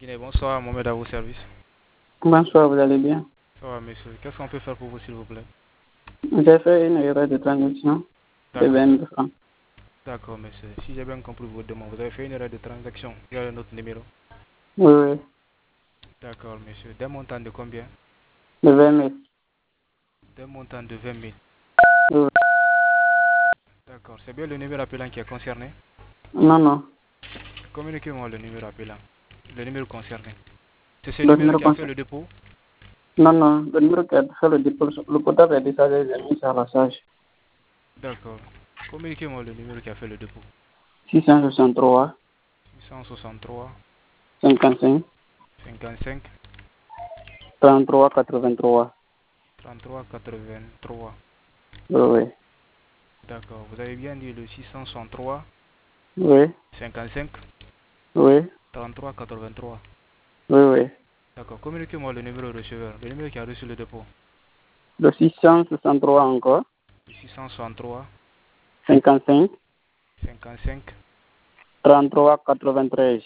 Kiné, bonsoir, Mohamed à vos services. Bonsoir, vous allez bien? Ça va, monsieur. Qu'est-ce qu'on peut faire pour vous, s'il vous plaît? J'ai fait une erreur de transaction de D'accord, 20 000 francs. d'accord, monsieur. Si j'ai bien compris votre demande, vous avez fait une erreur de transaction via notre numéro. Oui, oui, D'accord, monsieur. D'un montant de combien? de 20 000. D'un montant de 20 000. Oui, oui. D'accord, c'est bien le numéro appelant qui est concerné. Non, non. Communiquez-moi le numéro appelant, le numéro concerné. C'est ce Le numéro numéro qui a fait contact. le dépôt? Non, non. Le numéro qui a fait le dépôt, le portable est déchargé, j'ai mis ça à la charge. D'accord. Communiquez-moi le numéro qui a fait le dépôt. 663 663 55 55 33 83. 33 83. Oui, oui. D'accord. Vous avez bien dit le 663 Oui, 55 oui, 33 83. oui, oui. D'accord. Communiquez-moi le numéro receveur, le numéro qui a reçu le dépôt. Le 663 encore. 663 55 55 33 93.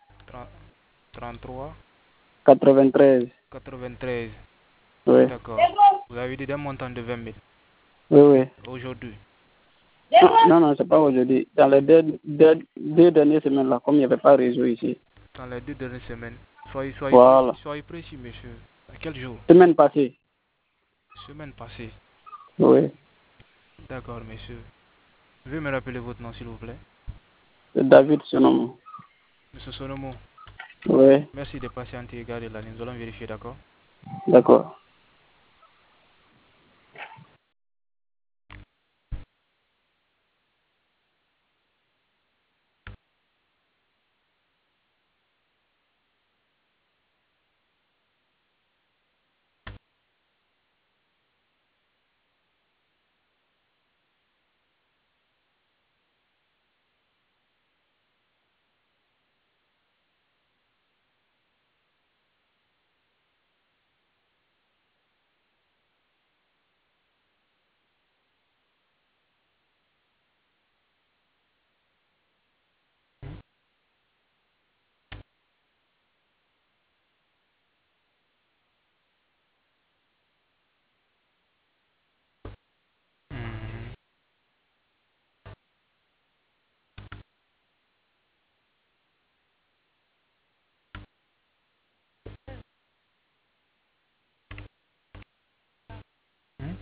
33 93. 93. Oui, D'accord. Vous avez dit d'un montant de 20 000 oui, oui. aujourd'hui. Non, non, c'est pas aujourd'hui. Dans les deux dernières semaines, là, comme il n'y avait pas réseau ici. Dans les 2 dernières semaines. Voilà. Soyez précis, monsieur. À quel jour? Semaine passée. Semaine passée. Oui. D'accord, monsieur. Veuillez me rappeler votre nom, s'il vous plaît. C'est David Sonomo. Monsieur Sonomo, Oui. merci de patienter et garder la ligne. Nous allons vérifier, d'accord? D'accord. Mhm. Mhm.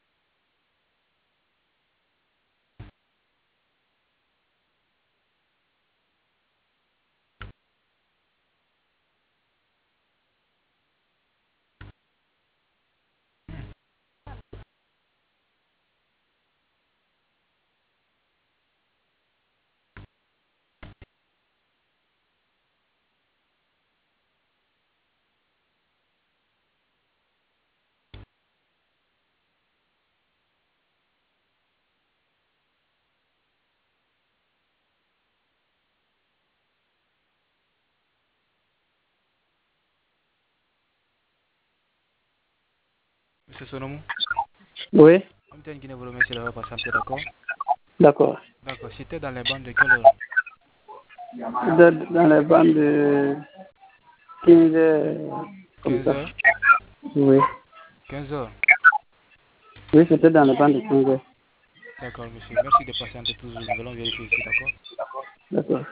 Monsieur Sonomo, Oui. on tient qui ne vous remercie d'avoir patienté, d'accord? D'accord. D'accord. C'était dans les bandes de quelle heure? Dans les bandes de 15 heures, comme 15 ça. heures? Oui. 15 heures. Oui, c'était dans les bandes de 15 heures. D'accord, monsieur. Merci de patienter toujours. Nous allons vérifier ici, d'accord? D'accord.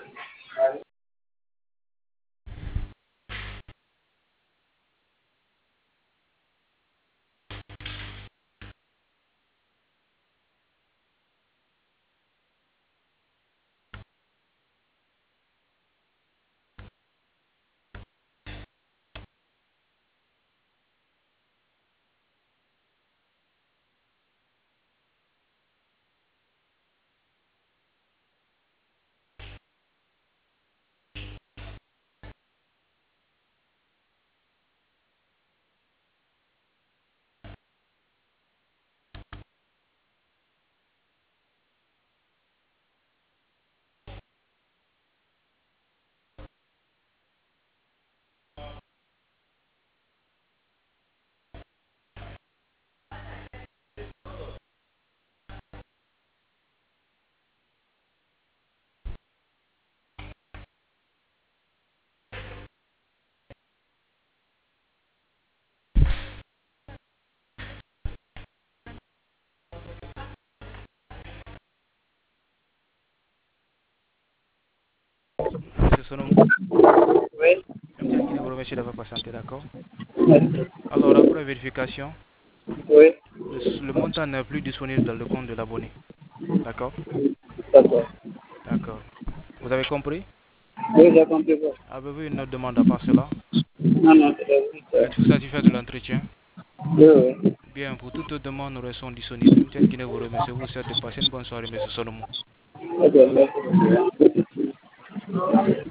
Monsieur Solomon. Oui. Merci d'avoir patienté, d'accord? Merci. Alors, après vérification, Oui. le montant n'est plus disponible dans le compte de l'abonné. D'accord? D'accord. D'accord. Vous avez compris? Oui, j'ai compris. Avez-vous une autre demande à part cela? Non, non, c'est bon. Êtes-vous satisfait de l'entretien? Oui, oui. Bien, pour toute autre demande, nous restons disponibles. M. Guinée vous remercie. Vous souhaite de passer une bonne soirée, M. Solomon. Ok, merci.